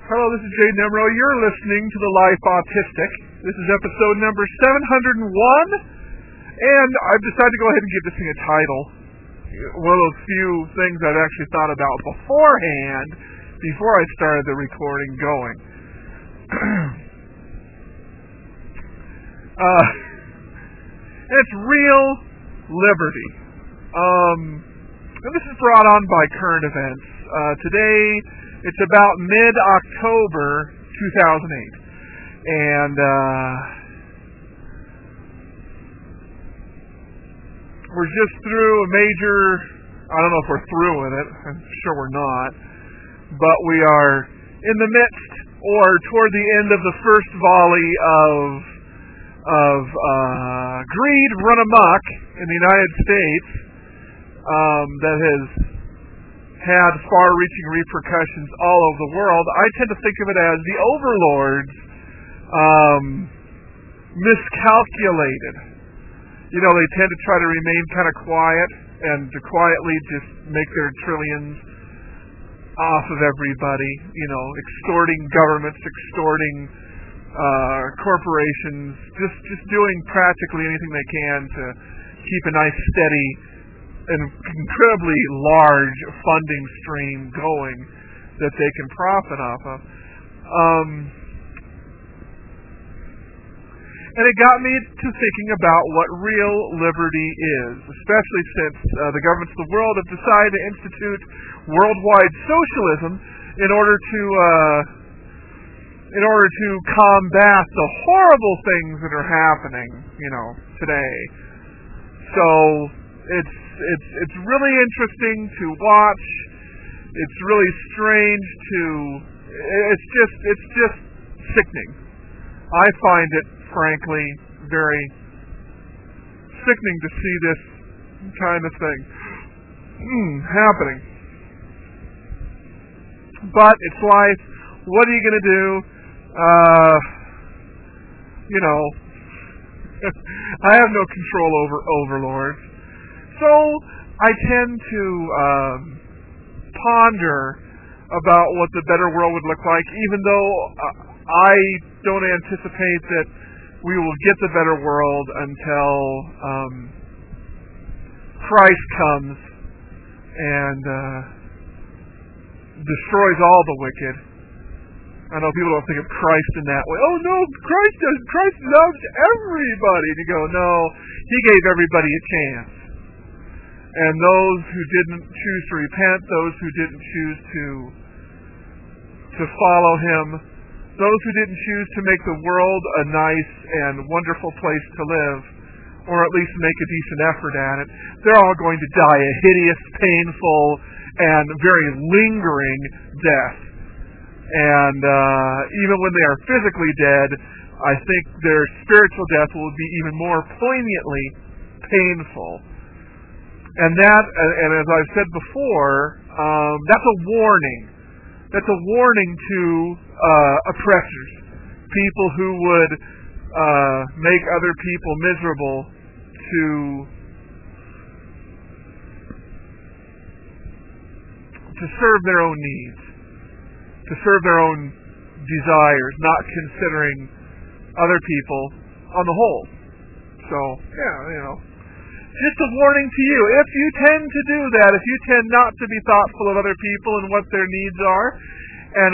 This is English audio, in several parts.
Hello, this is Jay Nemro. You're listening to The Life Autistic. This is episode number 701, and I've decided to go ahead and give this thing a title. One of those few things I've actually thought about beforehand, before I started the recording going. It's Real Liberty. And this is brought on by current events. Today, it's about mid-October 2008. And we're just through a major, I don't know if we're through with it, I'm sure we're not, but we are in the midst or toward the end of the first volley of greed run amok in the United States that has had far-reaching repercussions all over the world. I tend to think of it as the overlords miscalculated. You know, they tend to try to remain kind of quiet and to quietly just make their trillions off of everybody, you know, extorting governments, extorting corporations, just doing practically anything they can to keep a nice, steady, and incredibly large funding stream going that they can profit off of. And it got me to thinking about what real liberty is, especially since the governments of the world have decided to institute worldwide socialism in order to combat the horrible things that are happening, you know, today. So it's really interesting to watch. It's really strange it's just sickening. I find it, frankly, very sickening to see this kind of thing happening. But it's life. What are you going to do? You know, I have no control over overlords. So I tend to ponder about what the better world would look like, even though I don't anticipate that we will get the better world until Christ comes and destroys all the wicked. I know people don't think of Christ in that way. Oh no, Christ loves everybody. And you go, no, he gave everybody a chance. And those who didn't choose to repent, those who didn't choose to follow him, those who didn't choose to make the world a nice and wonderful place to live, or at least make a decent effort at it, they're all going to die a hideous, painful, and very lingering death. And even when they are physically dead, I think their spiritual death will be even more poignantly painful. And as I've said before, that's a warning. That's a warning to oppressors, people who would make other people miserable to serve their own needs, to serve their own desires, not considering other people on the whole. So, yeah, you know. Just a warning to you. If you tend to do that, if you tend not to be thoughtful of other people and what their needs are, and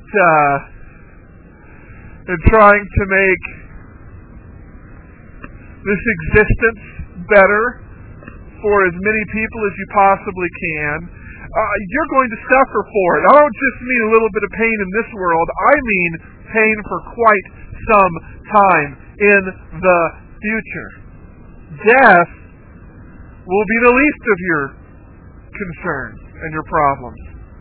and trying to make this existence better for as many people as you possibly can, you're going to suffer for it. I don't just mean a little bit of pain in this world. I mean pain for quite some time in the future. Death will be the least of your concerns and your problems.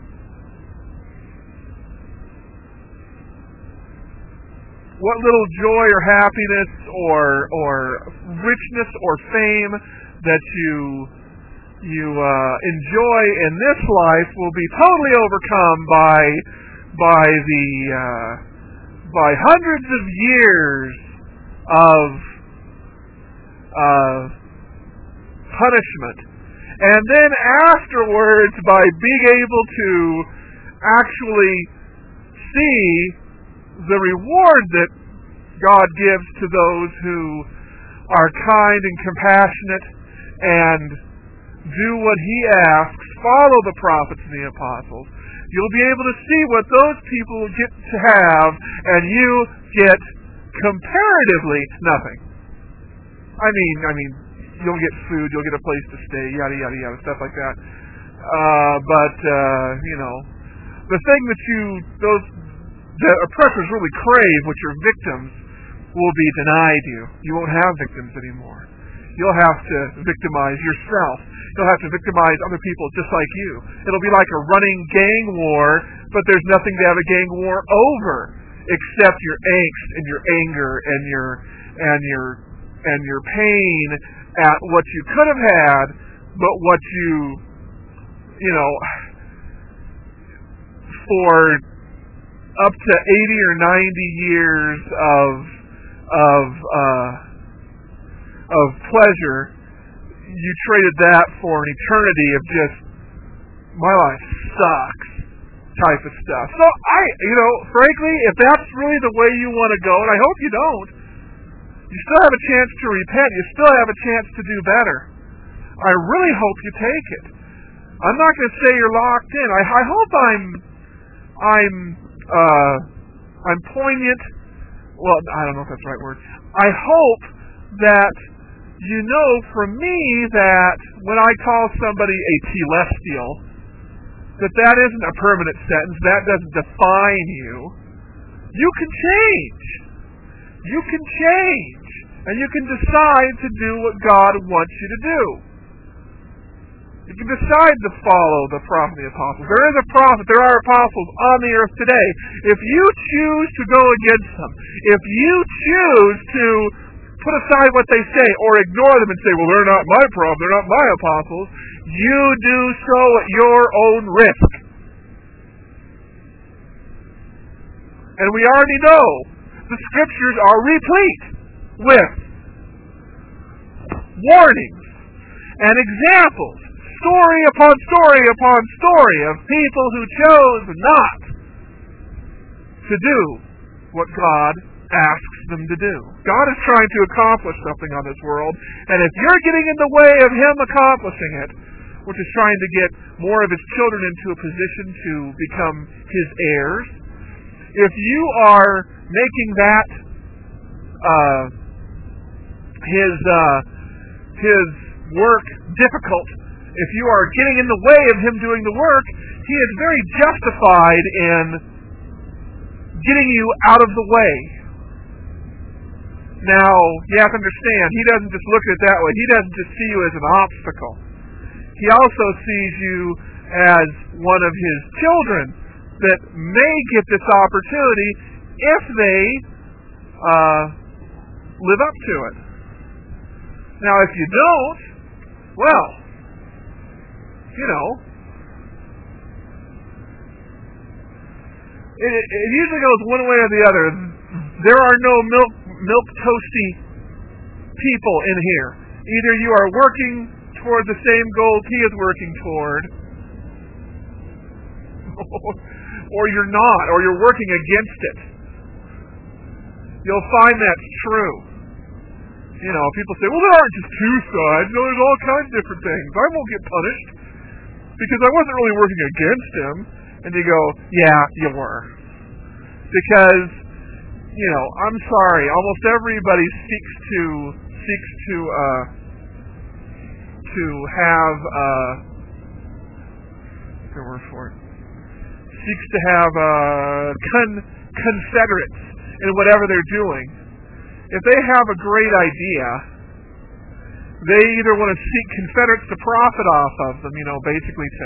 What little joy or happiness or richness or fame that you enjoy in this life will be totally overcome by hundreds of years of punishment, and then afterwards by being able to actually see the reward that God gives to those who are kind and compassionate and do what He asks, follow the prophets and the apostles. You'll be able to see what those people get to have, and you get comparatively nothing. I mean, you'll get food, you'll get a place to stay, yada yada yada, stuff like that. But the thing that oppressors really crave, which are victims, will be denied you. You won't have victims anymore. You'll have to victimize yourself. You'll have to victimize other people just like you. It'll be like a running gang war, but there's nothing to have a gang war over except your angst and your anger and your pain at what you could have had, but what for up to 80 or 90 years of pleasure, you traded that for an eternity of just, my life sucks type of stuff. So frankly, if that's really the way you want to go, and I hope you don't, you still have a chance to repent. You still have a chance to do better. I really hope you take it. I'm not going to say you're locked in. I hope I'm poignant. Well, I don't know if that's the right word. I hope that you know from me that when I call somebody a telestial, that isn't a permanent sentence. That doesn't define you. You can change. You can change. And you can decide to do what God wants you to do. You can decide to follow the prophet and the apostles. There is a prophet, there are apostles on the earth today. If you choose to go against them, if you choose to put aside what they say or ignore them and say, well, they're not my prophet, they're not my apostles, you do so at your own risk. And we already know the scriptures are replete with warnings and examples, story upon story upon story of people who chose not to do what God asks them to do. God is trying to accomplish something on this world, and if you're getting in the way of Him accomplishing it, which is trying to get more of His children into a position to become His heirs, if you are making that His work difficult, if you are getting in the way of Him doing the work, He is very justified in getting you out of the way. Now, you have to understand, He doesn't just look at it that way. He doesn't just see you as an obstacle. He also sees you as one of His children that may get this opportunity if they live up to it. Now, if you don't, well, it usually goes one way or the other. There are no milk toasty people in here. Either you are working toward the same goals He is working toward, or you're not, or you're working against it. You'll find that's true. People say, well, there aren't just two sides. No, there's all kinds of different things. I won't get punished because I wasn't really working against him. And you go, yeah, you were. Because, I'm sorry, almost everybody seeks to have confederates in whatever they're doing. If they have a great idea, they either want to seek confederates to profit off of them, basically to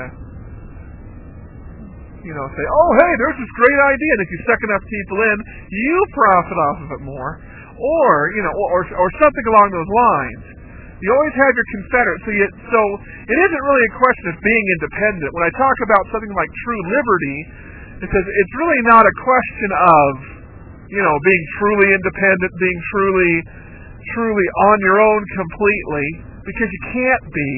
say, oh, hey, there's this great idea, and if you suck enough people in, you profit off of it more, or something along those lines. You always have your confederates, so it isn't really a question of being independent. When I talk about something like true liberty, because it's really not a question of, being truly independent, being truly on your own completely, because you can't be.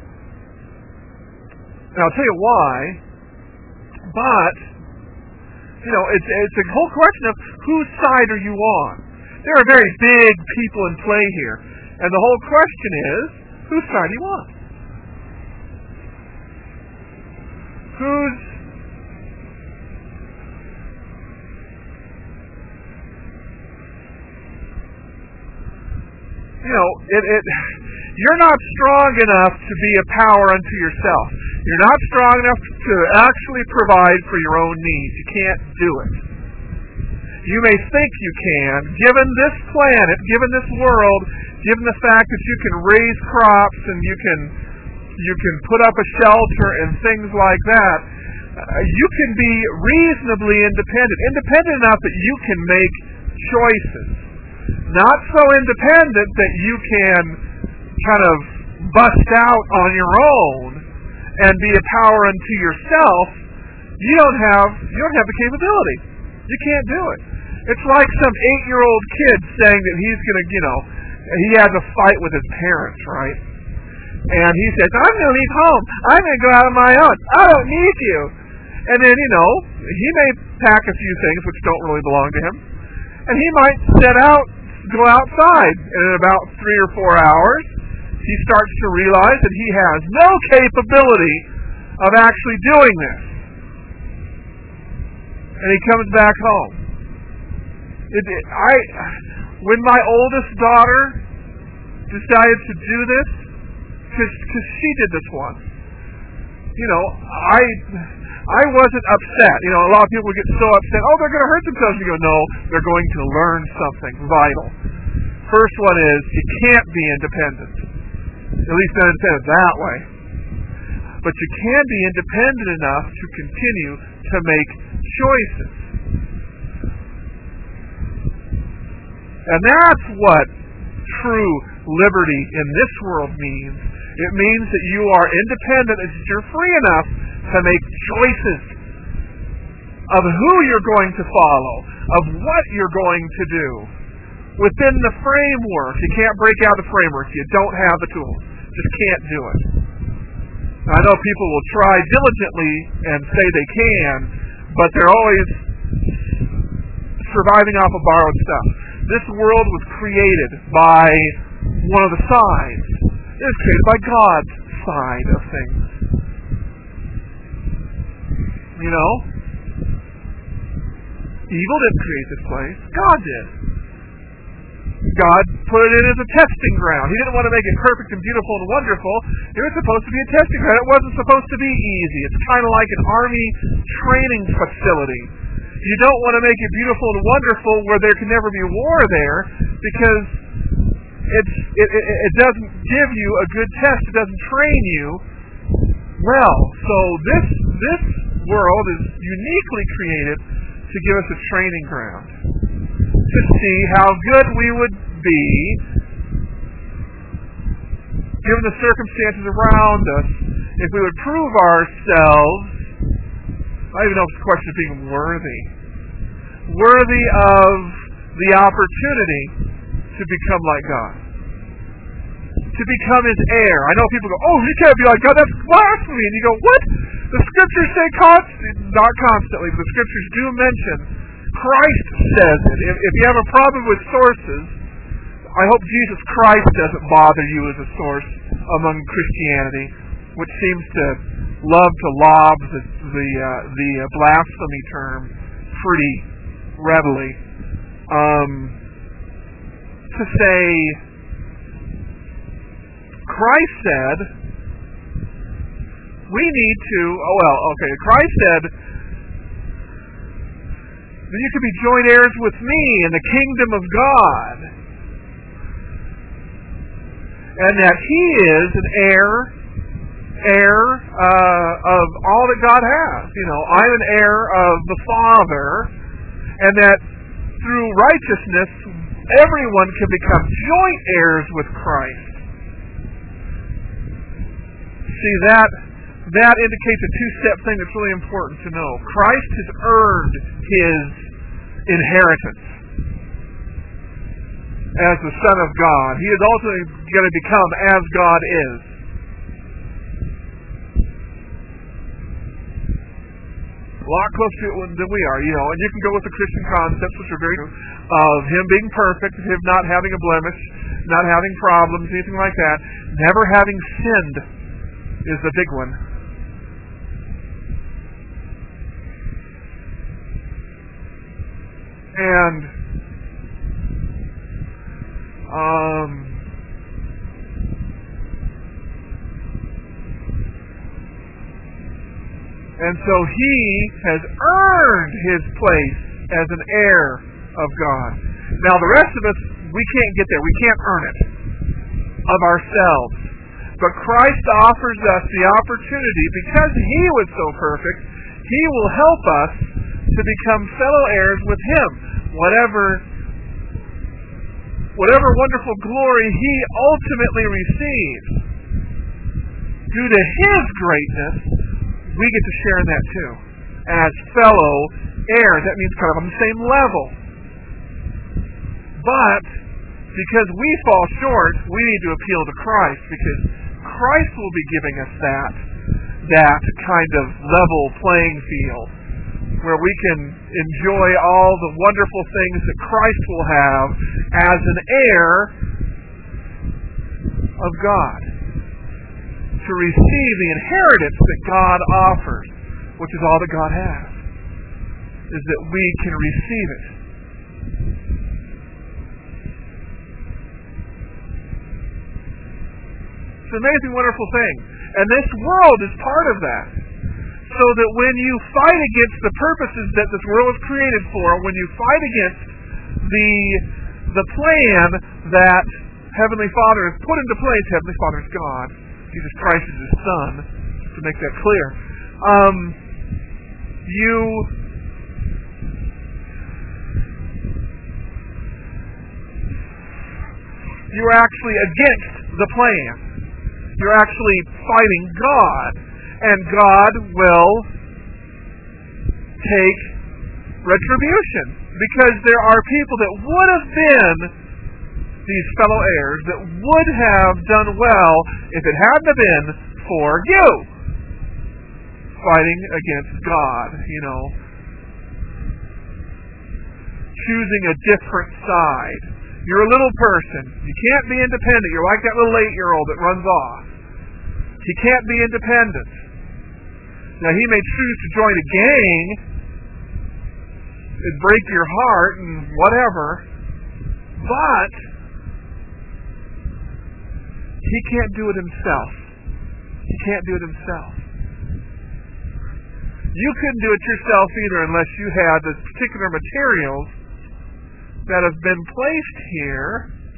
And I'll tell you why. But It's a whole question of whose side are you on. There are very big people in play here, and the whole question is, whose side are you on? You're not strong enough to be a power unto yourself. You're not strong enough to actually provide for your own needs. You can't do it. You may think you can, given this planet, given this world, given the fact that you can raise crops and you can put up a shelter and things like that. You can be reasonably independent enough that you can make choices. Not so independent that you can kind of bust out on your own and be a power unto yourself. You don't have the capability. You can't do it. It's like some 8-year-old kid saying that he's going to, he has a fight with his parents, right? And he says, I'm going to leave home. I'm going to go out on my own. I don't need you. And then, he may pack a few things which don't really belong to him. And he might go outside. And in about 3 or 4 hours, he starts to realize that he has no capability of actually doing this. And he comes back home. When my oldest daughter decided to do this, because she did this once, I wasn't upset. A lot of people get so upset, they're going to hurt themselves. You go, no, they're going to learn something vital. First one is, you can't be independent. At least not independent that way. But you can be independent enough to continue to make choices. And that's what true liberty in this world means. It means that you are independent, that you're free enough to make choices of who you're going to follow, of what you're going to do. Within the framework. You can't break out the framework. You don't have the tools. Just can't do it. I know people will try diligently and say they can, but they're always surviving off of borrowed stuff. This world was created by one of the sides. It was created by God's side of things. Evil didn't create this place. God did. God put it in as a testing ground. He didn't want to make it perfect and beautiful and wonderful. It was supposed to be a testing ground. It wasn't supposed to be easy. It's kind of like an army training facility. You don't want to make it beautiful and wonderful where there can never be war there, because it doesn't give you a good test. It doesn't train you well. So this world is uniquely created to give us a training ground, to see how good we would be given the circumstances around us if we would prove ourselves. I don't even know if it's a question of being worthy of the opportunity to become like God, to become His heir. I know people go, you can't be like God, that's blasphemy. And you go, what? The Scriptures say not constantly, but the Scriptures do mention, Christ says it. If you have a problem with sources, I hope Jesus Christ doesn't bother you as a source among Christianity, which seems to love to lob the blasphemy term pretty readily. To say, Christ said, we need to, Christ said, that you could be joint heirs with me in the kingdom of God. And that He is an heir of all that God has. I'm an heir of the Father, and that through righteousness, everyone can become joint heirs with Christ. See, that indicates a two-step thing that's really important to know. Christ has earned His inheritance as the Son of God. He is also going to become as God is. a lot closer to it than we are, and you can go with the Christian concepts, which are very true, of Him being perfect, Him not having a blemish, not having problems, anything like that. Never having sinned is the big one. And so He has earned His place as an heir of God. Now the rest of us, we can't get there. We can't earn it of ourselves. But Christ offers us the opportunity, because He was so perfect, He will help us to become fellow heirs with Him. Whatever wonderful glory He ultimately receives, due to His greatness, we get to share in that too. As fellow heirs, that means kind of on the same level. But because we fall short, we need to appeal to Christ, because Christ will be giving us that kind of level playing field, where we can enjoy all the wonderful things that Christ will have as an heir of God, to receive the inheritance that God offers, which is all that God has, is that we can receive it. It's an amazing, wonderful thing. And this world is part of that. So that when you fight against the purposes that this world was created for, when you fight against the plan that Heavenly Father has put into place, Heavenly Father is God, Jesus Christ is His Son, to make that clear, you're actually against the plan. You're actually fighting God. And God will take retribution. Because there are people that would have been these fellow heirs, that would have done well if it hadn't been for you fighting against God, choosing a different side. You're a little person. You can't be independent. You're like that little 8-year-old that runs off. He can't be independent. Now, he may choose to join a gang. It'd break your heart and whatever. But he can't do it himself. He can't do it himself. You couldn't do it yourself either unless you had the particular materials that have been placed here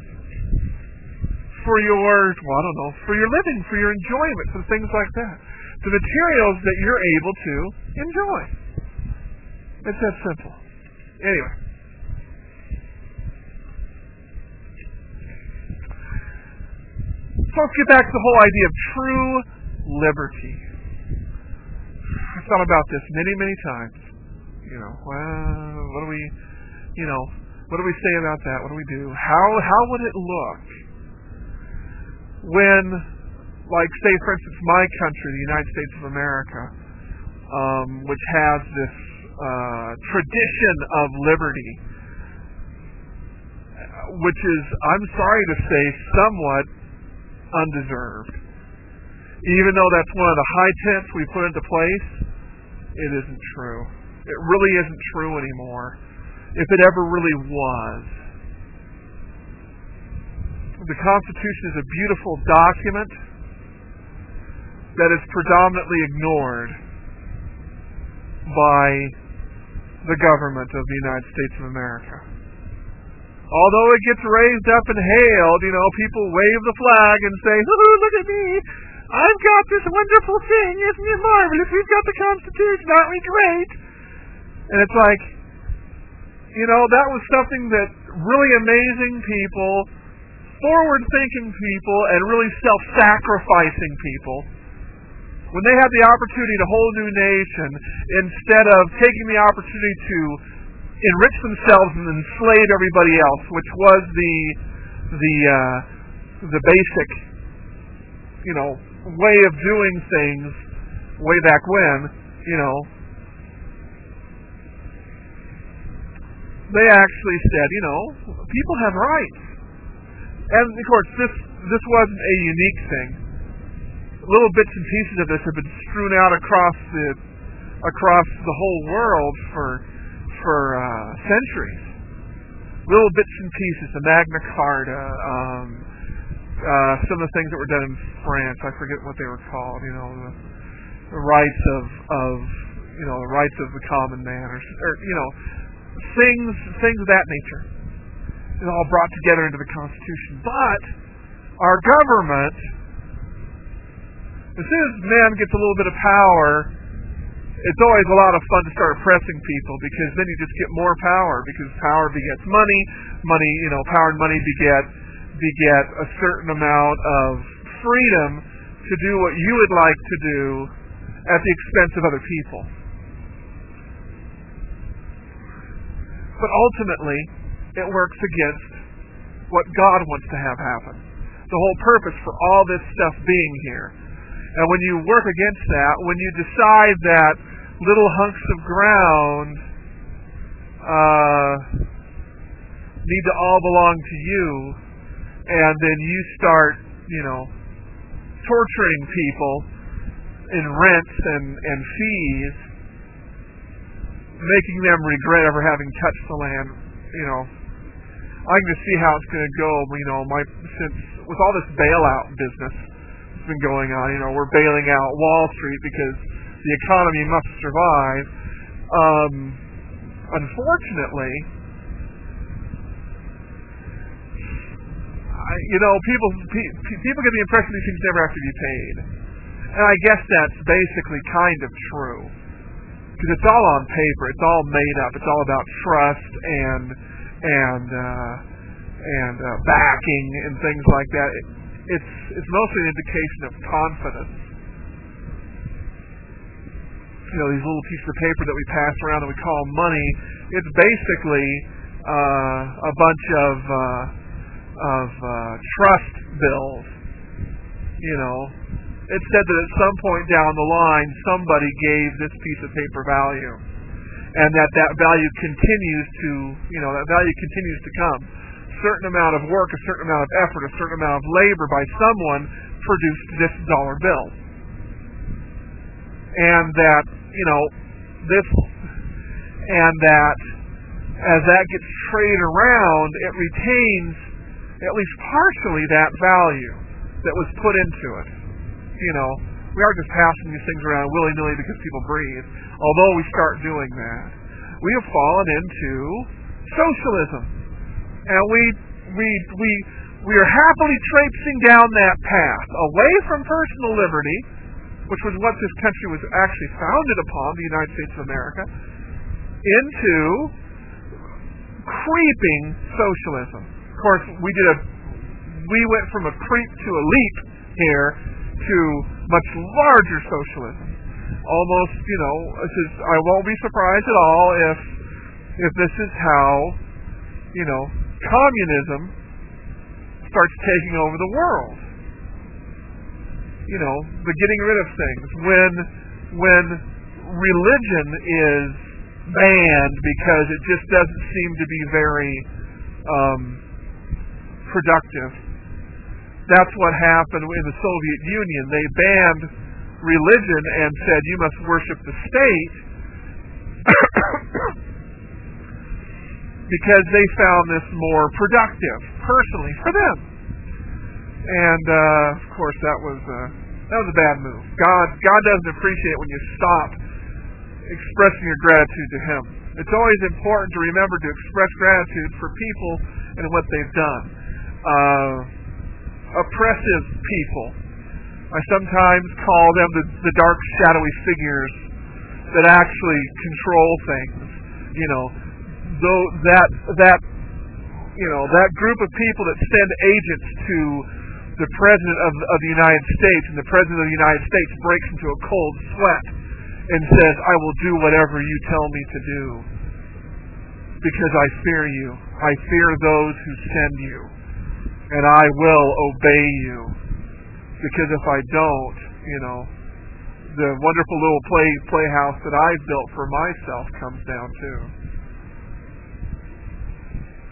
for your, for your living, for your enjoyment, for things like that. The materials that you're able to enjoy. It's that simple. Anyway. So let's get back to the whole idea of true liberty. I've thought about this many, many times. What do we say about that? What do we do? How would it look when, like, say, for instance, my country, the United States of America, which has this tradition of liberty, which is, I'm sorry to say, somewhat undeserved. Even though that's one of the high tenets we put into place, it isn't true. It really isn't true anymore. If it ever really was. The Constitution is a beautiful document that is predominantly ignored by the government of the United States of America. Although it gets raised up and hailed, people wave the flag and say, look at me, I've got this wonderful thing, isn't it marvelous? We've got the Constitution, aren't we great? And it's like, that was something that really amazing people, forward-thinking people, and really self-sacrificing people, when they had the opportunity to hold a new nation, instead of taking the opportunity to enrich themselves and enslave everybody else, which was the basic, way of doing things way back when, they actually said, people have rights. And of course, this wasn't a unique thing. Little bits and pieces of this have been strewn out across the whole world for centuries. Little bits and pieces, the Magna Carta, some of the things that were done in France. I forget what they were called. The rights the rights of the common man, or things of that nature. It's all brought together into the Constitution. But our government, as soon as man gets a little bit of power, it's always a lot of fun to start oppressing people, because then you just get more power, because power begets money. Power and money beget a certain amount of freedom to do what you would like to do at the expense of other people. But ultimately, it works against what God wants to have happen. The whole purpose for all this stuff being here. And when you work against that, when you decide that little hunks of ground need to all belong to you, and then you start, torturing people in rents and fees, making them regret ever having touched the land, I can just see how it's going to go. Since with all this bailout business that's been going on, we're bailing out Wall Street because the economy must survive. Unfortunately, people get the impression these things never have to be paid, and I guess that's basically kind of true, because it's all on paper, it's all made up, it's all about trust and backing and things like that. It's mostly an indication of confidence. These little pieces of paper that we pass around that we call money, it's basically a bunch of trust bills. It said that at some point down the line somebody gave this piece of paper value, and that value continues to come. A certain amount of work, a certain amount of effort, a certain amount of labor by someone produced this dollar bill. And that as that gets traded around, it retains at least partially that value that was put into it. We aren't just passing these things around willy-nilly because people breathe, although we start doing that. We have fallen into socialism, and we are happily traipsing down that path, away from personal liberty, which was what this country was actually founded upon, the United States of America, into creeping socialism. Of course, we went from a creep to a leap here to much larger socialism. Almost, I won't be surprised at all if this is how, communism starts taking over the world. The getting rid of things. When religion is banned because it just doesn't seem to be very productive. That's what happened in the Soviet Union. They banned religion and said you must worship the state because they found this more productive, personally, for them. And of course, that was a bad move. God doesn't appreciate when you stop expressing your gratitude to Him. It's always important to remember to express gratitude for people and what they've done. Oppressive people, I sometimes call them the dark, shadowy figures that actually control things. That group of people that send agents to the President of the United States, and the President of the United States breaks into a cold sweat and says, I will do whatever you tell me to do because I fear you. I fear those who send you, and I will obey you, because if I don't, the wonderful little playhouse that I've built for myself comes down too.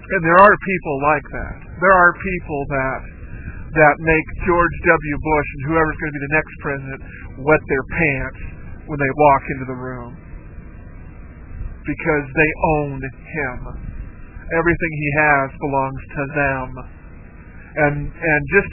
And there are people like that. There are people that make George W. Bush and whoever's going to be the next president wet their pants when they walk into the room, because they own him. Everything he has belongs to them. And just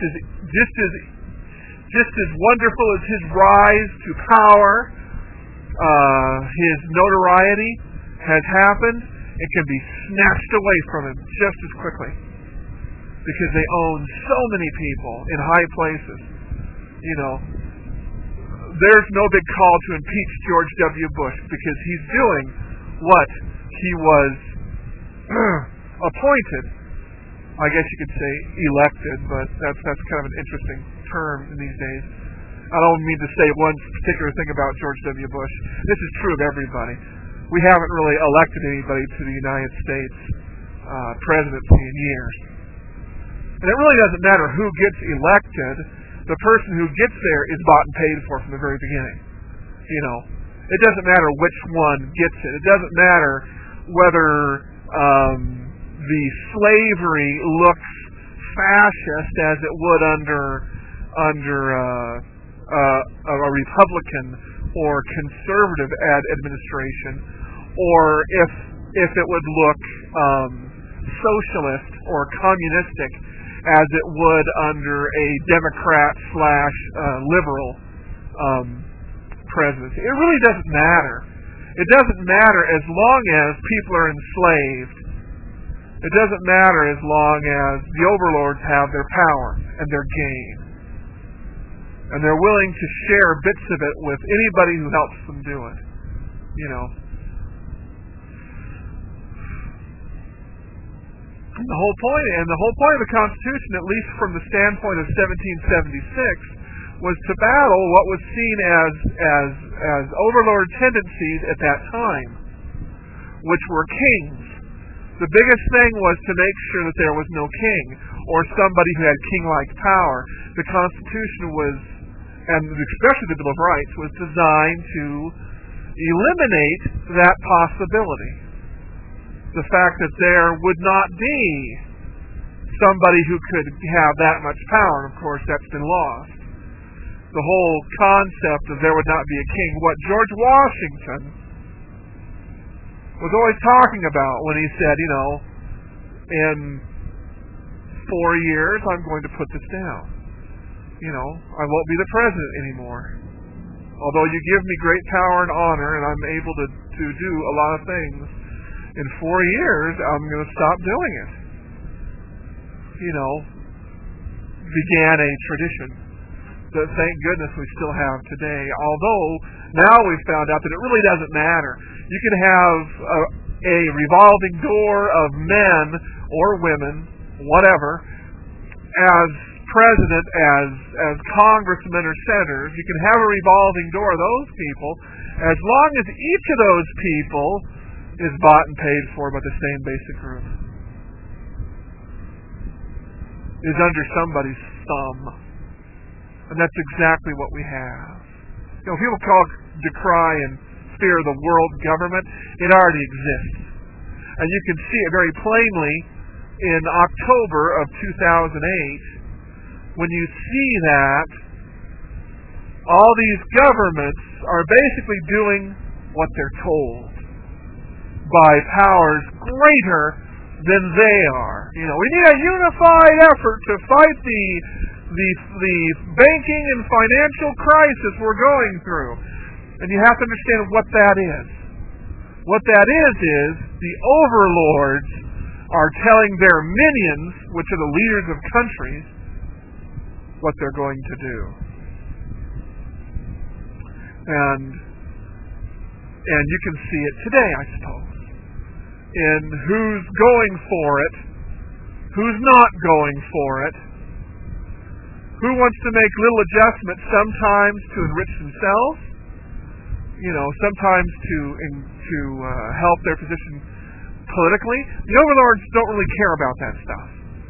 as wonderful as his rise to power, his notoriety has happened, it can be snatched away from him just as quickly, because they own so many people in high places. There's no big call to impeach George W. Bush, because he's doing what he was appointed. I guess you could say elected, but that's kind of an interesting term in these days. I don't mean to say one particular thing about George W. Bush. This is true of everybody. We haven't really elected anybody to the United States presidency in years. And it really doesn't matter who gets elected. The person who gets there is bought and paid for from the very beginning. It doesn't matter which one gets it. It doesn't matter whether the slavery looks fascist as it would under a Republican or conservative administration, or if it would look socialist or communistic as it would under a Democrat/liberal presidency. It really doesn't matter. It doesn't matter as long as people are enslaved. It doesn't matter as long as the overlords have their power and their gain, and they're willing to share bits of it with anybody who helps them do it. The whole point of the Constitution, at least from the standpoint of 1776, was to battle what was seen as overlord tendencies at that time, which were kings. The biggest thing was to make sure that there was no king or somebody who had king-like power. The Constitution was, and especially the Bill of Rights, was designed to eliminate that possibility. The fact that there would not be somebody who could have that much power, and of course that's been lost. The whole concept of there would not be a king, what George Washington was always talking about when he said, in 4 years I'm going to put this down. I won't be the president anymore. Although you give me great power and honor and I'm able to do a lot of things, in 4 years I'm going to stop doing it. Began a tradition that thank goodness we still have today. Although now we've found out that it really doesn't matter. You can have a revolving door of men or women, whatever, as president, as congressmen or senators. You can have a revolving door of those people as long as each of those people is bought and paid for by the same basic group, is under somebody's thumb. And that's exactly what we have. People decry and fear the world government. It already exists. And you can see it very plainly in October of 2008, when you see that all these governments are basically doing what they're told by powers greater than they are. We need a unified effort to fight the banking and financial crisis we're going through. And you have to understand what that is. What that is the overlords are telling their minions, which are the leaders of countries, what they're going to do. And you can see it today, I suppose, in who's going for it, who's not going for it, who wants to make little adjustments sometimes to enrich themselves, sometimes to help their position politically. The overlords don't really care about that stuff.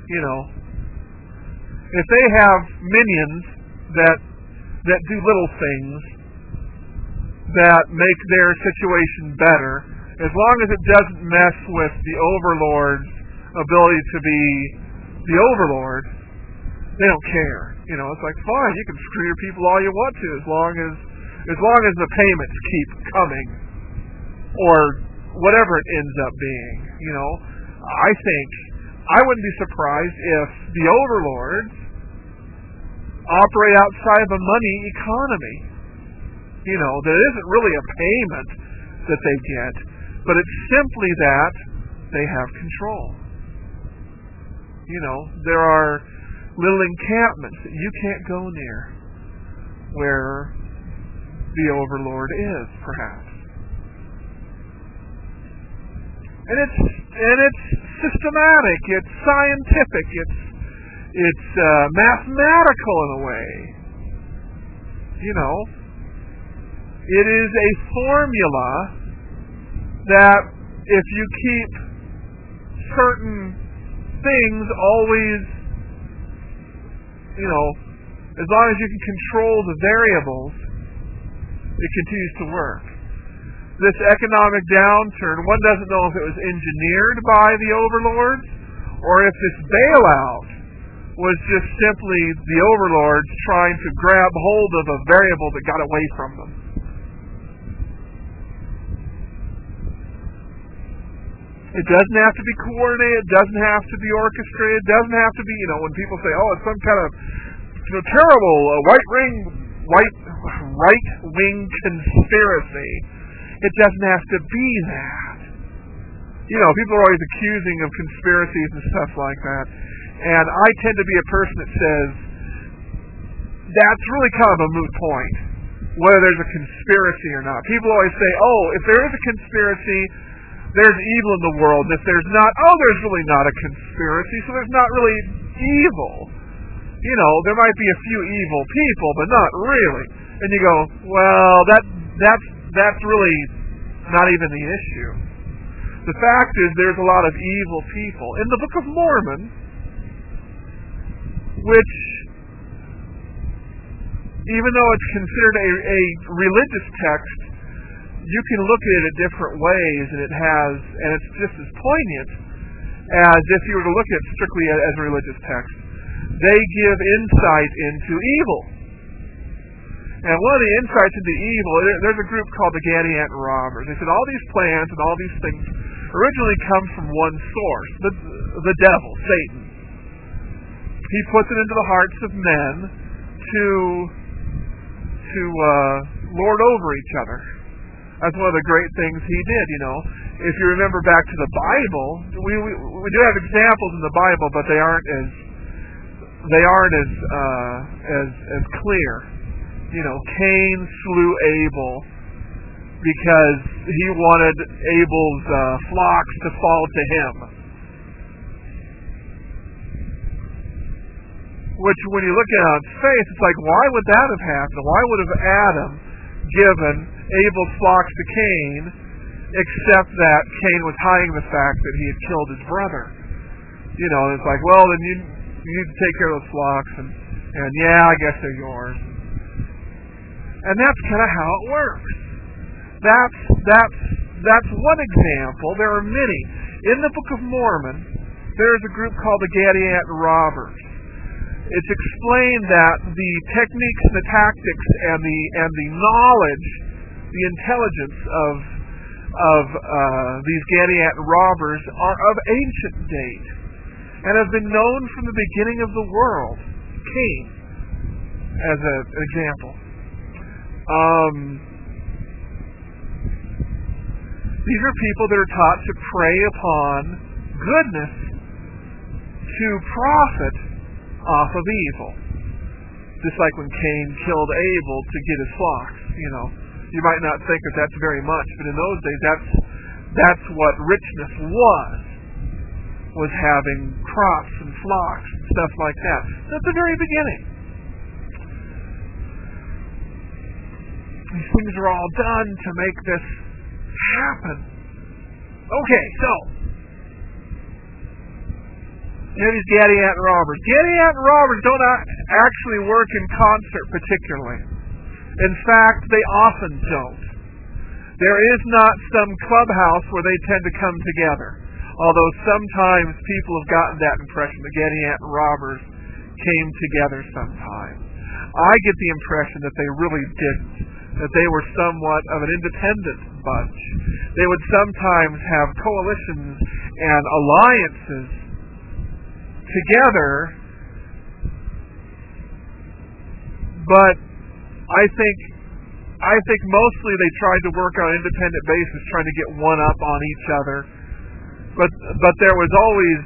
If they have minions that do little things that make their situation better, as long as it doesn't mess with the overlord's ability to be the overlord, they don't care. It's like, fine, you can screw your people all you want to, as long as the payments keep coming, or whatever it ends up being. I think I wouldn't be surprised if the overlords operate outside of a money economy. There isn't really a payment that they get, but it's simply that they have control. There are little encampments that you can't go near where the overlord is, perhaps. And it's systematic, it's scientific, it's mathematical in a way. It is a formula that if you keep certain things always, as long as you can control the variables, it continues to work. This economic downturn, one doesn't know if it was engineered by the overlords or if this bailout was just simply the overlords trying to grab hold of a variable that got away from them. It doesn't have to be coordinated. It doesn't have to be orchestrated. It doesn't have to be, when people say, oh, it's some kind of terrible right-wing conspiracy. It doesn't have to be that. People are always accusing of conspiracies and stuff like that. And I tend to be a person that says, that's really kind of a moot point, whether there's a conspiracy or not. People always say, oh, if there is a conspiracy, there's evil in the world. And if there's not, there's really not a conspiracy, so there's not really evil. There might be a few evil people, but not really. And you go, well, that's really not even the issue. The fact is there's a lot of evil people. In the Book of Mormon, which, even though it's considered a religious text, you can look at it different ways, and it's just as poignant as if you were to look at it strictly as a religious text. They give insight into evil. And one of the insights into evil, there's a group called the Gadianton Robbers. They said all these plans and all these things originally come from one source, the devil, Satan. He puts it into the hearts of men to lord over each other. That's one of the great things he did, If you remember back to the Bible, we do have examples in the Bible, but they aren't as clear. Cain slew Abel because he wanted Abel's flocks to fall to him. Which, when you look at it on its face, it's like, why would that have happened? Why would have Adam given Abel's flocks to Cain, except that Cain was hiding the fact that he had killed his brother? It's like, well, then you need to take care of those flocks, and yeah, I guess they're yours. And that's kind of how it works. That's one example. There are many. In the Book of Mormon, there's a group called the Gadianton Robbers. It's explained that the techniques and the tactics and the knowledge, the intelligence of these Gadianton Robbers are of ancient date and have been known from the beginning of the world. Cain, as an example. These are people that are taught to prey upon goodness to profit off of evil. Just like when Cain killed Abel to get his flocks, You might not think that that's very much, but in those days that's what richness was having crops and flocks and stuff like that. So at the very beginning. These things are all done to make this happen. Okay, so these Gadianton Robbers. Gadianton Robbers don't actually work in concert particularly. In fact, they often don't. There is not some clubhouse where they tend to come together. Although sometimes people have gotten that impression, the Getty and robbers came together sometimes. I get the impression that they really didn't, that they were somewhat of an independent bunch. They would sometimes have coalitions and alliances together, but I think mostly they tried to work on an independent basis, trying to get one up on each other. But there was always,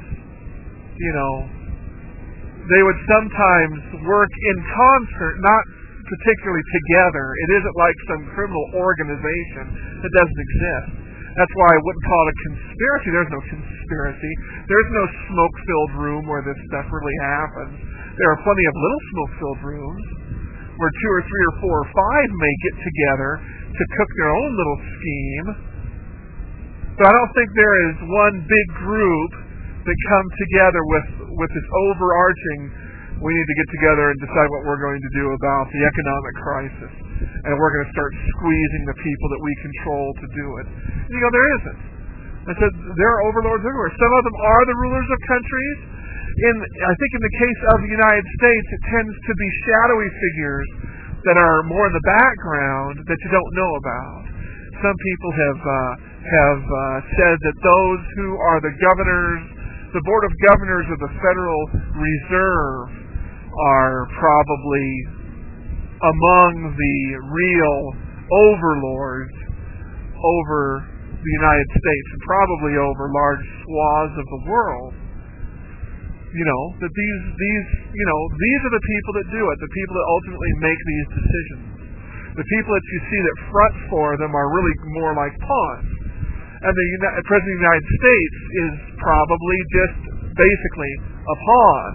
they would sometimes work in concert, not particularly together. It isn't like some criminal organization that doesn't exist. That's why I wouldn't call it a conspiracy. There's no conspiracy. There's no smoke-filled room where this stuff really happens. There are plenty of little smoke-filled rooms where 2 or 3 or 4 or 5 may get together to cook their own little scheme. But I don't think there is one big group that come together with this overarching, we need to get together and decide what we're going to do about the economic crisis. And we're going to start squeezing the people that we control to do it. There isn't. I said there are overlords everywhere. Some of them are the rulers of countries. I think in the case of the United States, it tends to be shadowy figures that are more in the background that you don't know about. Some people have said that those who are the governors, the Board of Governors of the Federal Reserve, are probably among the real overlords over the United States and probably over large swaths of the world. That these are the people that do it, the people that ultimately make these decisions. The people that you see that front for them are really more like pawns. And the President of the United States is probably just basically a pawn.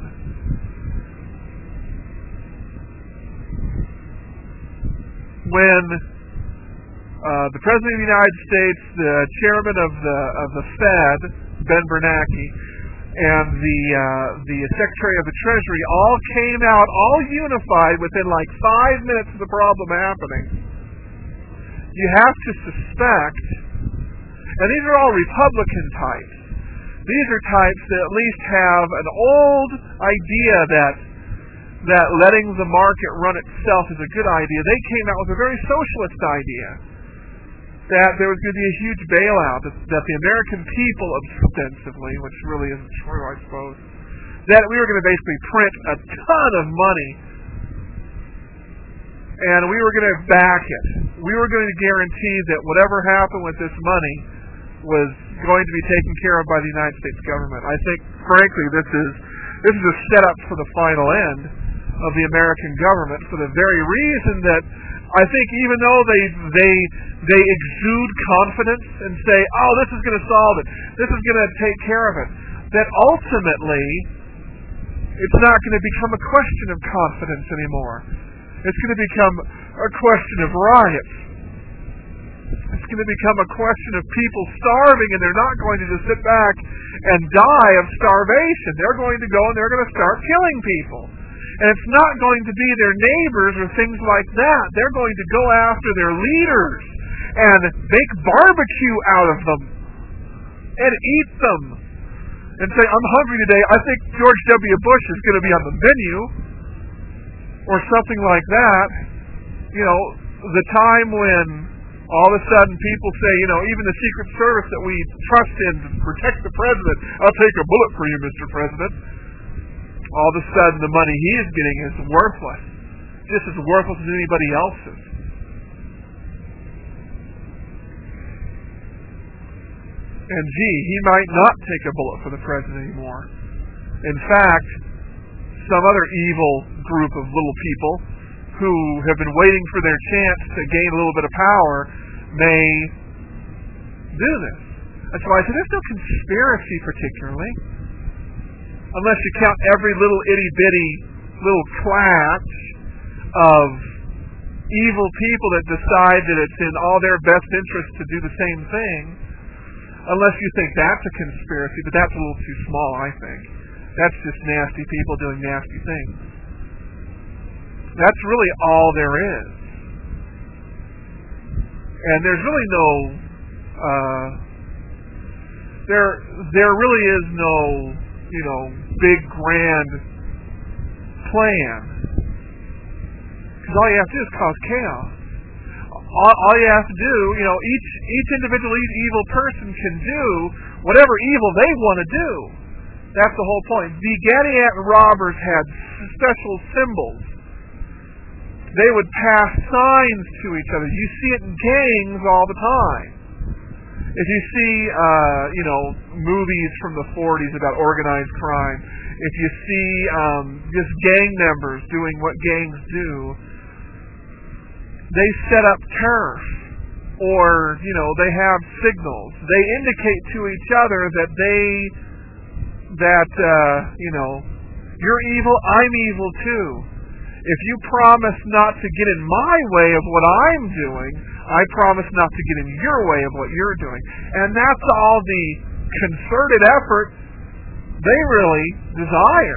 When the President of the United States, the Chairman of the Fed, Ben Bernanke, and the Secretary of the Treasury all came out, all unified within like 5 minutes of the problem happening, you have to suspect, and these are all Republican types. These are types that at least have an old idea that letting the market run itself is a good idea. They came out with a very socialist idea that there was going to be a huge bailout, that the American people ostensibly, which really isn't true, I suppose, that we were going to basically print a ton of money and we were going to back it. We were going to guarantee that whatever happened with this money was going to be taken care of by the United States government. I think, frankly, this is a setup for the final end of the American government, for the very reason that I think even though they exude confidence and say, oh, this is going to solve it, this is going to take care of it, that ultimately it's not going to become a question of confidence anymore. It's going to become a question of riots. It's going to become a question of people starving, and they're not going to just sit back and die of starvation. They're going to go and they're going to start killing people. And it's not going to be their neighbors or things like that. They're going to go after their leaders and make barbecue out of them and eat them and say, I'm hungry today. I think George W. Bush is going to be on the menu or something like that. The time when all of a sudden people say, even the Secret Service that we trust in to protect the president, I'll take a bullet for you, Mr. President. All of a sudden the money he is getting is worthless. Just as worthless as anybody else's. And he might not take a bullet for the president anymore. In fact, some other evil group of little people who have been waiting for their chance to gain a little bit of power may do this. That's why I said there's no conspiracy particularly, unless you count every little itty-bitty little class of evil people that decide that it's in all their best interest to do the same thing, unless you think that's a conspiracy, but that's a little too small, I think. That's just nasty people doing nasty things. That's really all there is. And there's really there really is no, big grand plan. Because all you have to do is cause chaos. All you have to do, each individual evil person can do whatever evil they want to do. That's the whole point. The Gadianton robbers had special symbols. They would pass signs to each other. You see it in gangs all the time. If you see, movies from the 40s about organized crime, if you see just gang members doing what gangs do, they set up turf, or, they have signals. They indicate to each other that you're evil, I'm evil too. If you promise not to get in my way of what I'm doing, I promise not to get in your way of what you're doing. And that's all the concerted effort they really desire.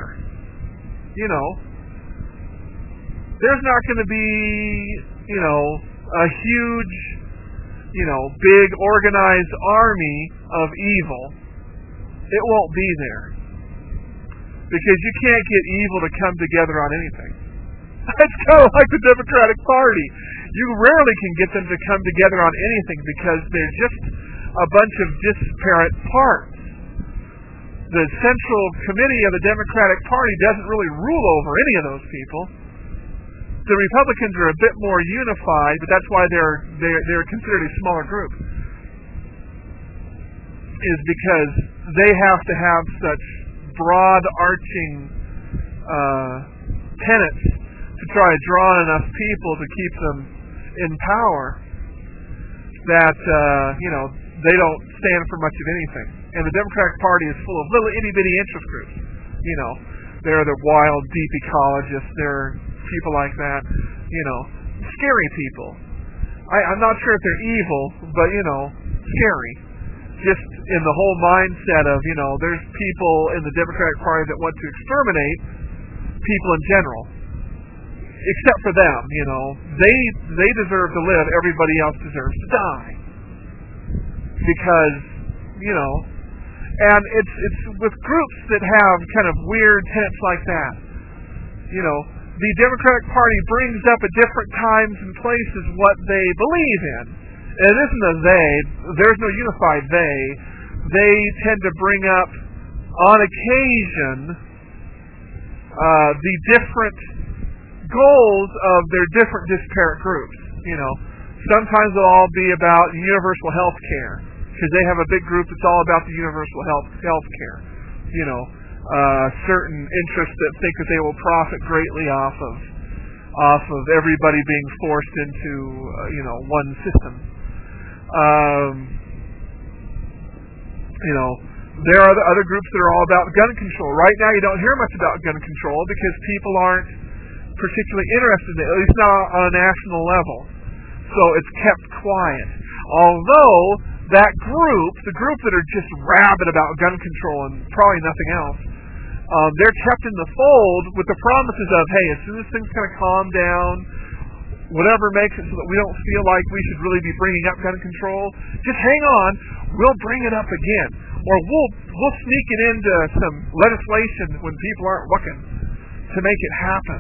There's not going to be, a huge, big organized army of evil. It won't be there. Because you can't get evil to come together on anything. It's kind of like the Democratic Party. You rarely can get them to come together on anything because they're just a bunch of disparate parts. The Central Committee of the Democratic Party doesn't really rule over any of those people. The Republicans are a bit more unified, but that's why they're considered a smaller group. Is because they have to have such broad arching tenets to try to draw enough people to keep them in power that they don't stand for much of anything. And the Democratic Party is full of little itty-bitty interest groups. They're the wild, deep ecologists. They're people like that. Scary people. I'm not sure if they're evil, but, scary. Just in the whole mindset of, there's people in the Democratic Party that want to exterminate people in general. Except for them, they deserve to live. Everybody else deserves to die. Because, and it's with groups that have kind of weird tenets like that. The Democratic Party brings up at different times and places what they believe in. And it isn't a they. There's no unified they. They tend to bring up, on occasion, the different goals of their different disparate groups. Sometimes it'll all be about universal health care, because they have a big group that's all about the universal health care. Certain interests that think that they will profit greatly off of everybody being forced into one system. There are the other groups that are all about gun control. Right now you don't hear much about gun control because people aren't particularly interested in it, at least not on a national level. So it's kept quiet. Although that group, the group that are just rabid about gun control and probably nothing else, they're kept in the fold with the promises of, hey, as soon as things kind of calm down, whatever makes it so that we don't feel like we should really be bringing up gun control, just hang on, we'll bring it up again. Or we'll sneak it into some legislation when people aren't looking to make it happen.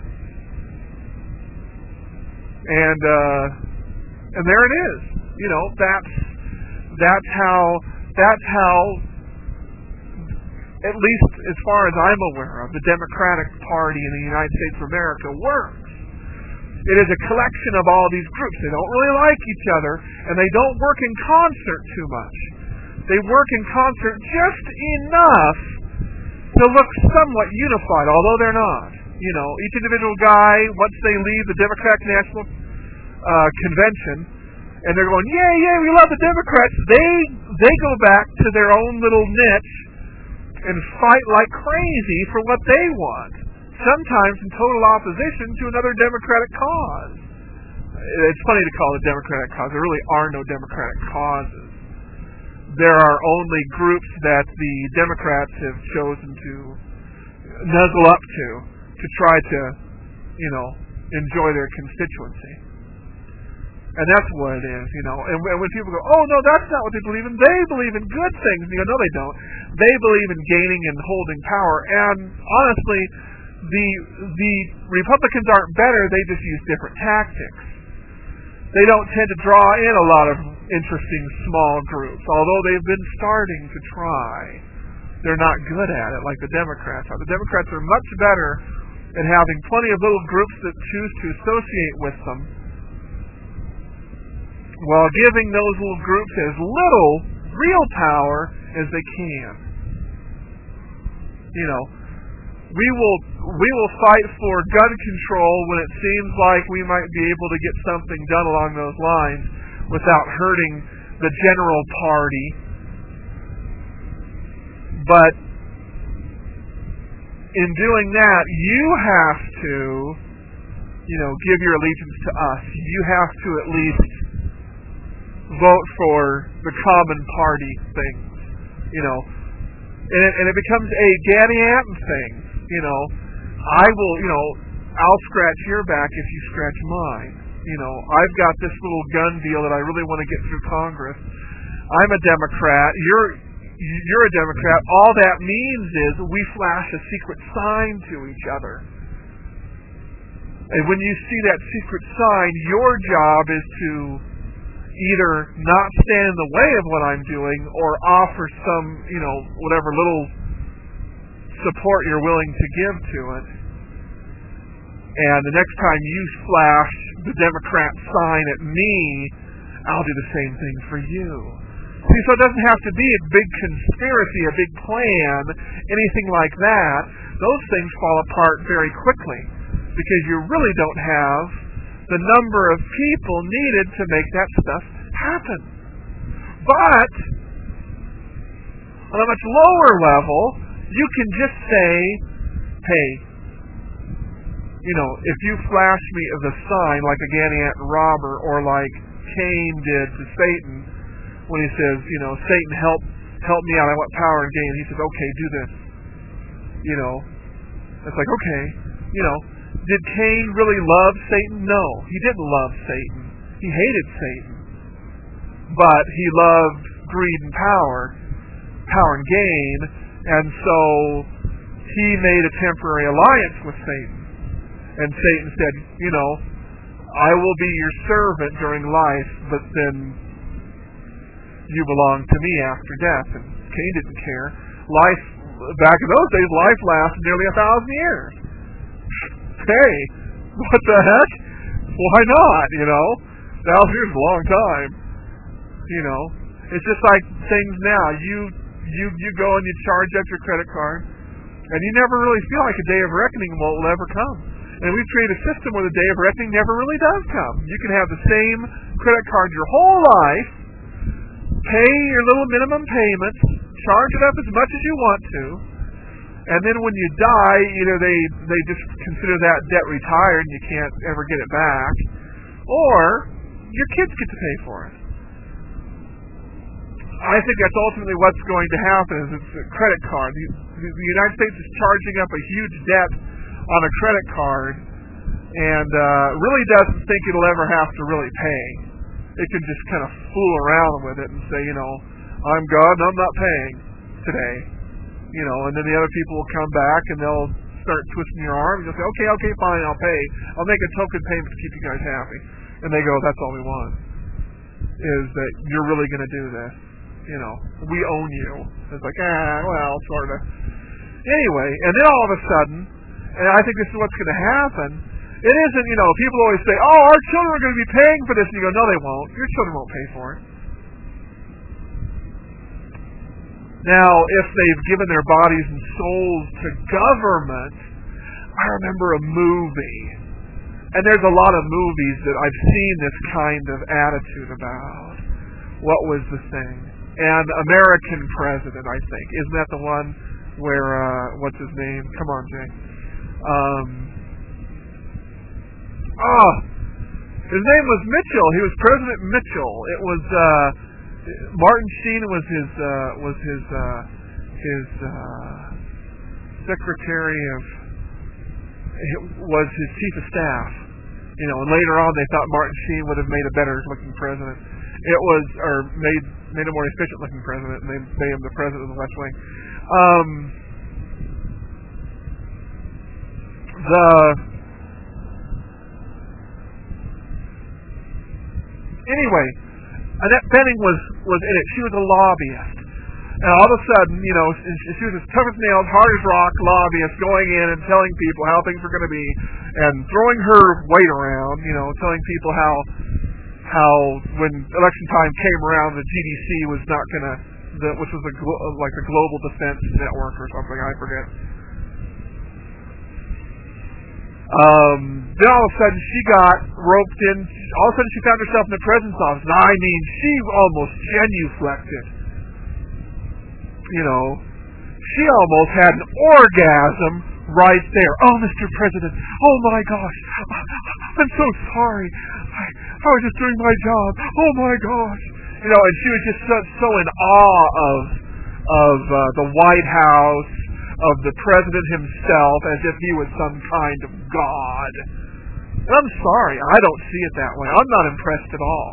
And there it is. That's how at least as far as I'm aware of, the Democratic Party in the United States of America works. It is a collection of all these groups. They don't really like each other, and they don't work in concert too much. They work in concert just enough to look somewhat unified, although they're not. Each individual guy, once they leave the Democratic National Convention, and they're going, yay, we love the Democrats, they go back to their own little niche and fight like crazy for what they want, sometimes in total opposition to another Democratic cause. It's funny to call it a Democratic cause. There really are no Democratic causes. There are only groups that the Democrats have chosen to nuzzle up to try to, enjoy their constituency. And that's what it is, And when people go, oh, no, that's not what they believe in. They believe in good things. And you go, no, they don't. They believe in gaining and holding power. And honestly, the Republicans aren't better. They just use different tactics. They don't tend to draw in a lot of interesting small groups, although they've been starting to try. They're not good at it like the Democrats are. The Democrats are much better at having plenty of little groups that choose to associate with them, while giving those little groups as little real power as they can. We will fight for gun control when it seems like we might be able to get something done along those lines without hurting the general party. But in doing that, you have to, give your allegiance to us. You have to at least vote for the common party things, and it becomes a Daddy Anton thing, I'll scratch your back if you scratch mine. I've got this little gun deal that I really want to get through Congress. I'm a Democrat. You're a Democrat. All that means is we flash a secret sign to each other. And when you see that secret sign, your job is to either not stand in the way of what I'm doing or offer some, whatever little support you're willing to give to it. And the next time you flash the Democrat sign at me, I'll do the same thing for you. See, so it doesn't have to be a big conspiracy, a big plan, anything like that. Those things fall apart very quickly because you really don't have the number of people needed to make that stuff happen. But on a much lower level, you can just say, hey, if you flash me the sign like a Daddy Anton robber or like Cain did to Satan when he says, Satan, help me out, I want power and gain. He says, okay, do this. It's like, okay, did Cain really love Satan? No, he didn't love Satan. He hated Satan. But he loved greed and power and gain, and so he made a temporary alliance with Satan. And Satan said, I will be your servant during life, but then you belong to me after death. And Cain didn't care. Back in those days, life lasted nearly 1,000 years. Hey, what the heck? Why not, 1,000 years is a long time. It's just like things now. You go and you charge up your credit card, and you never really feel like a day of reckoning will ever come. And we've created a system where the day of reckoning never really does come. You can have the same credit card your whole life, pay your little minimum payments, charge it up as much as you want to, and then when you die, either they just consider that debt retired and you can't ever get it back, or your kids get to pay for it. I think that's ultimately what's going to happen is it's a credit card. The United States is charging up a huge debt on a credit card and really doesn't think it'll ever have to really pay. It can just kind of fool around with it and say, I'm God and I'm not paying today. And then the other people will come back and they'll start twisting your arm and you'll say, okay, fine, I'll pay. I'll make a token payment to keep you guys happy. And they go, that's all we want, is that you're really going to do this. We own you. It's like, well, sort of. Anyway, and then all of a sudden, and I think this is what's going to happen, it isn't, people always say, oh, our children are going to be paying for this. And you go, no, they won't. Your children won't pay for it. Now, if they've given their bodies and souls to government, I remember a movie, and there's a lot of movies that I've seen this kind of attitude about. What was the thing? And American President, I think. Isn't that the one where, what's his name? Come on, Jay. His name was Mitchell. He was President Mitchell. It was, Martin Sheen was his secretary of, was his chief of staff. And later on they thought Martin Sheen would have made a better looking president. Made a more efficient looking president, and they made him the president of the West Wing. Anyway, Annette Bening was in it. She was a lobbyist. And all of a sudden, she was as tough as nails, hard as rock lobbyist going in and telling people how things were going to be and throwing her weight around, telling people how when election time came around, the GDC was not going to, which was like a global defense network or something, I forget. Then all of a sudden she got roped in. All of a sudden she found herself in the president's office. I mean, she almost genuflected. She almost had an orgasm right there. Oh, Mr. President. Oh, my gosh. I'm so sorry. I was just doing my job. Oh, my gosh. And she was just so in awe of the White House, of the president himself, as if he was some kind of god. And I'm sorry, I don't see it that way. I'm not impressed at all.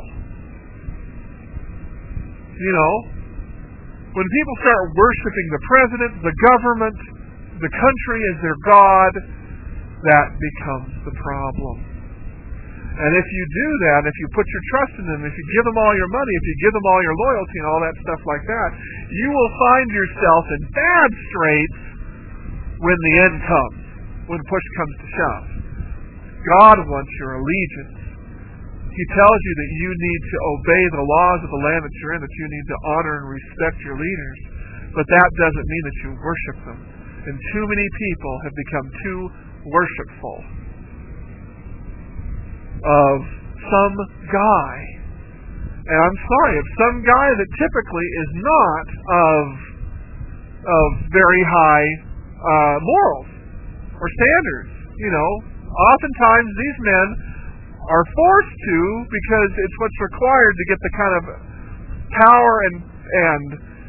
When people start worshiping the president, the government, the country as their god, that becomes the problem. And if you do that, if you put your trust in them, if you give them all your money, if you give them all your loyalty and all that stuff like that, you will find yourself in bad straits when the end comes, when push comes to shove. God wants your allegiance. He tells you that you need to obey the laws of the land that you're in, that you need to honor and respect your leaders. But that doesn't mean that you worship them. And too many people have become too worshipful of some guy. And I'm sorry, of some guy that typically is not of very high morals or standards. Oftentimes these men are forced to, because it's what's required to get the kind of power and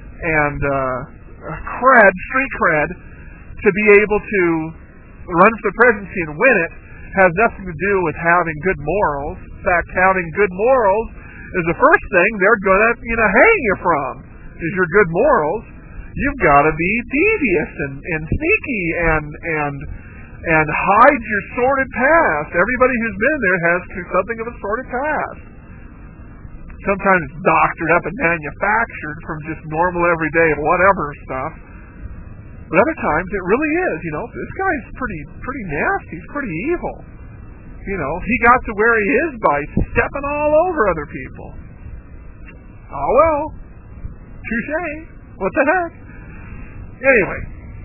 street cred to be able to run for the presidency and win it, has nothing to do with having good morals. In fact, having good morals is the first thing they're going to hang you from, is your good morals. You've got to be devious and sneaky and hide your sordid past. Everybody who's been there has something of a sordid past. Sometimes it's doctored up and manufactured from just normal everyday whatever stuff. But other times it really is. This guy's pretty nasty. He's pretty evil. He got to where he is by stepping all over other people. Oh well. Touche. What the heck? Anyway.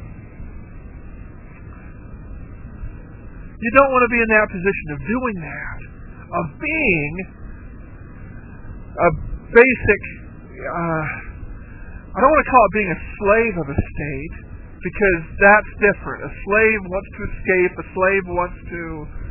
You don't want to be in that position of doing that, of being a basic, I don't want to call it being a slave of a state, because that's different. A slave wants to escape, a slave wants to,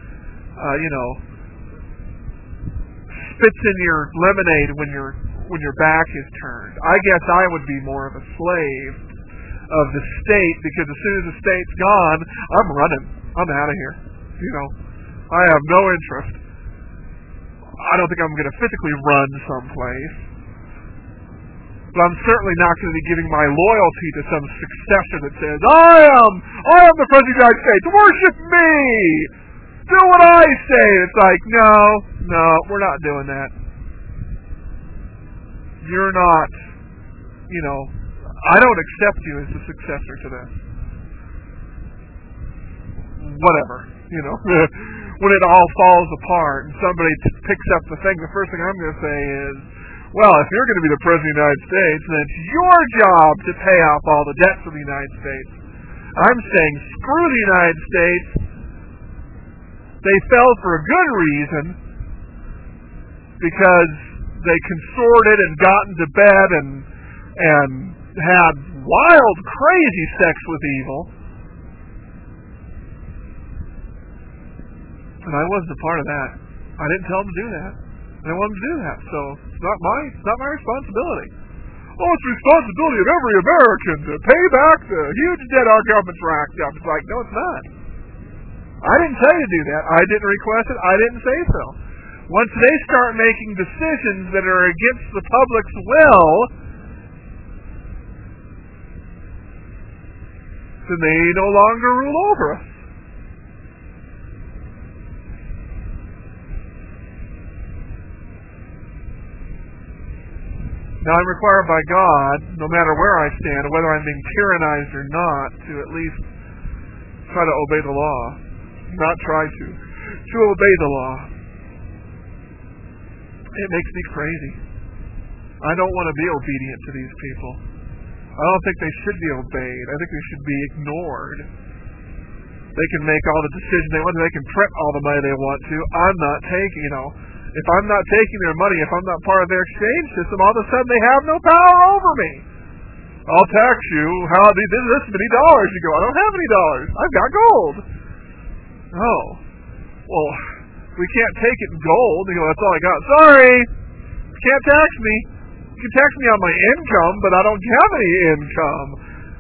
spits in your lemonade when your back is turned. I guess I would be more of a slave of the state, because as soon as the state's gone, I'm running. I'm out of here. I have no interest. I don't think I'm going to physically run someplace. But I'm certainly not going to be giving my loyalty to some successor that says, I am the President of the United States. Worship me. Do what I say. It's like, no, we're not doing that. You're not, I don't accept you as the successor to this. Whatever. When it all falls apart and somebody picks up the thing, the first thing I'm going to say is, well, if you're going to be the President of the United States, then it's your job to pay off all the debts of the United States. I'm saying, screw the United States. They fell for a good reason, because they consorted and got into bed and had wild, crazy sex with evil. And I wasn't a part of that. I didn't tell them to do that. I didn't want them to do that. So it's not my responsibility. Oh, it's the responsibility of every American to pay back the huge debt our government's racked up. It's like, no, it's not. I didn't tell you to do that. I didn't request it. I didn't say so. Once they start making decisions that are against the public's will, then they no longer rule over us. Now, I'm required by God, no matter where I stand, whether I'm being tyrannized or not, to at least try to obey the law. Not try to obey the law. It makes me crazy. I don't want to be obedient to these people. I don't think they should be obeyed. I think they should be ignored. They can make all the decisions they want to. They can print all the money they want to. I'm not taking, if I'm not taking their money, if I'm not part of their exchange system, all of a sudden they have no power over me. I'll tax you. This many dollars? You go, I don't have any dollars. I've got gold. Oh. Well, we can't take it in gold. You go, that's all I got. Sorry. You can't tax me. You can tax me on my income, but I don't have any income.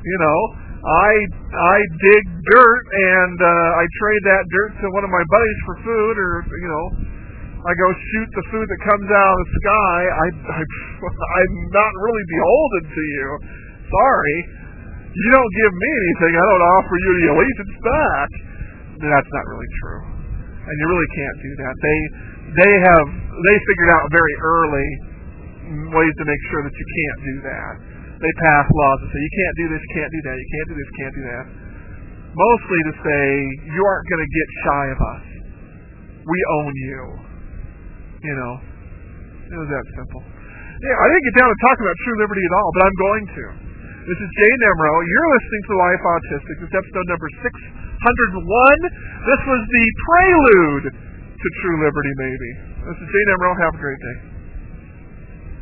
I dig dirt and I trade that dirt to one of my buddies for food, or I go shoot the food that comes out of the sky. I'm not really beholden to you. Sorry. You don't give me anything. I don't offer you the allegiance back. That's not really true. And you really can't do that. They figured out very early ways to make sure that you can't do that. They pass laws that say you can't do this, can't do that, you can't do this, can't do that. Mostly to say you aren't going to get shy of us. We own you. It was that simple. Yeah, I didn't get down to talking about true liberty at all, but I'm going to. This is Jay Nemro. You're listening to Life Autistic. This is episode number 601. This was the prelude to true liberty, maybe. This is Jay Nemro. Have a great day.